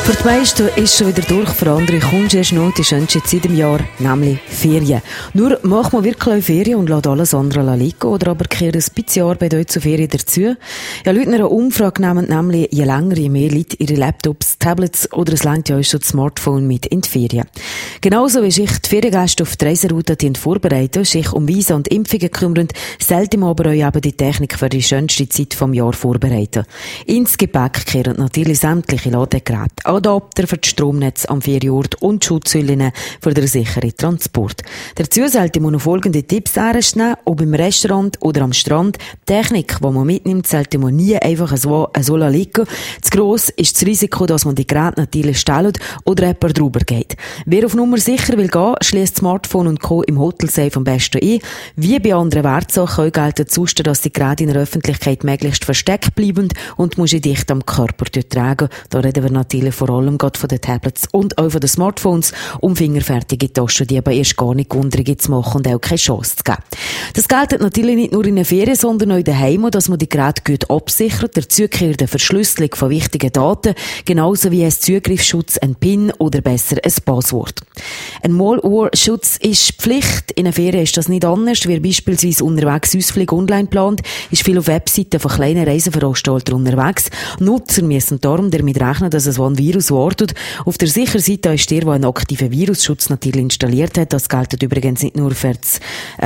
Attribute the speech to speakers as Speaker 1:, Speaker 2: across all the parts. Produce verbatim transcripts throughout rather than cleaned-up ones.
Speaker 1: Für die meisten ist schon wieder durch, für andere kommt erst noch die schönste Zeit im Jahr, nämlich Ferien. Nur macht man wirklich Ferien und lässt alles andere liegen, oder aber kehrt ein bisschen Arbeit euch zur Ferien dazu? Ja, Leute in einer Umfrage nehmen nämlich je länger, je mehr Leute ihre Laptops, Tablets oder es langt ja auch schon das Smartphone mit in die Ferien. Genauso wie sich die Feriengäste auf die Reiseroute vorbereiten, sich um Visa und Impfungen kümmern, selten aber euch eben die Technik für die schönste Zeit vom Jahr vorbereiten. Ins Gepäck kehren natürlich sämtliche Ladegeräte, Adapter für das Stromnetz am Ferienort und Schutzhüllen für den sicheren Transport. Dazu sollte man noch folgende Tipps ernst nehmen, ob im Restaurant oder am Strand. Technik, die man mitnimmt, sollte man nie einfach so, so liegen. Zu gross ist das Risiko, dass man die Geräte natürlich stellt oder jemand drüber geht. Wer auf Nummer sicher will gehen, schließt Smartphone und Co. im Hotelsafe am besten ein. Wie bei anderen Wertsachen gelten Zustand, dass die Geräte in der Öffentlichkeit möglichst versteckt bleiben und muss ich dicht am Körper tragen. Da reden wir natürlich vor allem gerade von den Tablets und auch von den Smartphones, um fingerfertige Taschen, die aber erst gar nicht Wundrige zu machen und auch keine Chance zu geben. Das gilt natürlich nicht nur in den Ferien, sondern auch daheim, dass man die Geräte gut absichert. Dazu gehört eine Verschlüsselung von wichtigen Daten, genauso wie ein Zugriffsschutz, ein PIN oder besser ein Passwort. Ein Malware-Schutz ist Pflicht. In den Ferien ist das nicht anders. Wer beispielsweise unterwegs Ausflüge online plant, ist viel auf Webseiten von kleinen Reiseveranstaltern unterwegs. Nutzer müssen darum damit rechnen, dass es ein Virus wartet. Auf der sicheren Seite ist der, der einen aktiven Virusschutz natürlich installiert hat. Das gilt übrigens nicht nur für das,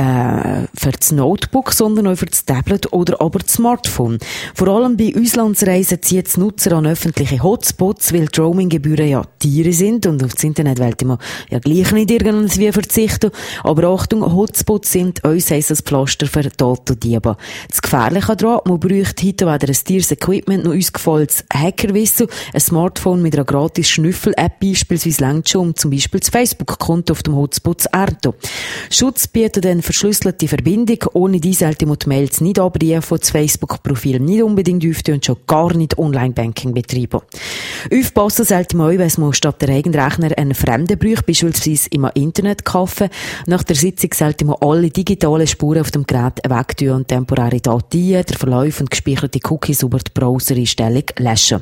Speaker 1: äh, für das Notebook, sondern auch für das Tablet oder aber das Smartphone. Vor allem bei Auslandsreisen zieht es Nutzer an öffentliche Hotspots, weil die Roaminggebühren ja Tiere sind und auf das Internet wollte man ja gleich nicht irgendwie verzichten. Aber Achtung, Hotspots sind uns ein Pflaster für Datendiebe. Das Gefährliche daran, man bräuchte heute weder ein teures Equipment noch ausgefallenes Hackerwissen. Ein Smartphone mit einer gratis Schnüffel-App beispielsweise langt schon, um zum Beispiel das Facebook-Konto auf dem Hotspot zu erden. Schutz bietet eine verschlüsselte Verbindung, ohne die sollte man die Mails nicht abrufen, das Facebook-Profil nicht unbedingt öffnen und schon gar nicht Online-Banking betreiben. Aufpassen sollte man auch, wenn man statt der eigenen Rechner einen Fremden braucht, beispielsweise im Internetcafé. Nach der Sitzung sollte man alle digitalen Spuren auf dem Gerät wegtun und temporäre Dateien, der Verlauf und gespeicherte Cookies über die Browser-Einstellung löschen.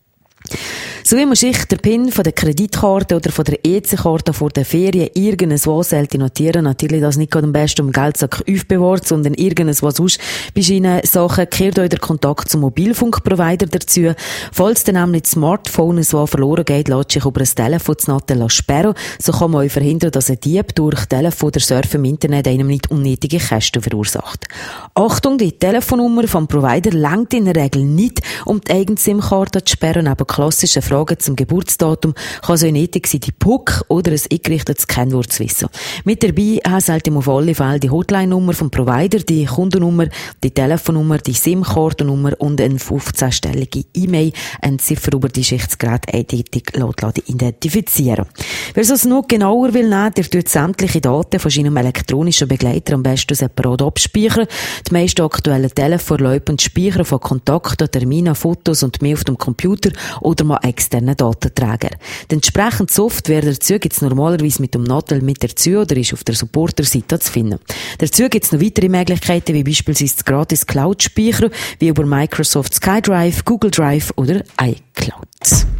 Speaker 1: So wie man sich der PIN von der Kreditkarte oder von der E C-Karte vor der Ferien irgendwo sollte notieren. Natürlich das nicht gerade am besten im Geldsack aufbewahrt, sondern irgendwo sonst bei Ihnen Sachen. Kehrt euch der Kontakt zum Mobilfunkprovider dazu. Falls dann nämlich das Smartphone so verloren geht, lässt sich über ein Telefon zu Natten sperren. So kann man euch verhindern, dass ein Dieb durch Telefon oder Surfen im Internet einem nicht unnötige Kosten verursacht. Achtung, die Telefonnummer vom Provider langt in der Regel nicht, um die eigene SIM-Karte zu sperren, aber klassische Fragen zum Geburtsdatum kann so nötig sein, die P U C oder ein eingerichtetes Kennwort zu wissen. Mit dabei sollte man auf alle Fälle die Hotline-Nummer vom Provider, die Kundennummer, die Telefonnummer, die SIM-Kartennummer und eine fünfzehnstellige E-Mail, eine Ziffer über die Schichtsgerät eindeutig identifizieren. Wer es noch genauer will nehmen, der tut sämtliche Daten von seinem elektronischen Begleiter am besten separat abspeichern. Die meisten aktuellen Telefone laufen Speichern von Kontakten, Terminen, Fotos und mehr auf dem Computer oder mal externen Datenträger. Die entsprechende Software dazu gibt es normalerweise mit dem Nadel mit dazu oder ist auf der Supporter-Seite zu finden. Dazu gibt es noch weitere Möglichkeiten, wie beispielsweise das gratis Cloud-Speichern, wie über Microsoft SkyDrive, Google Drive oder iCloud.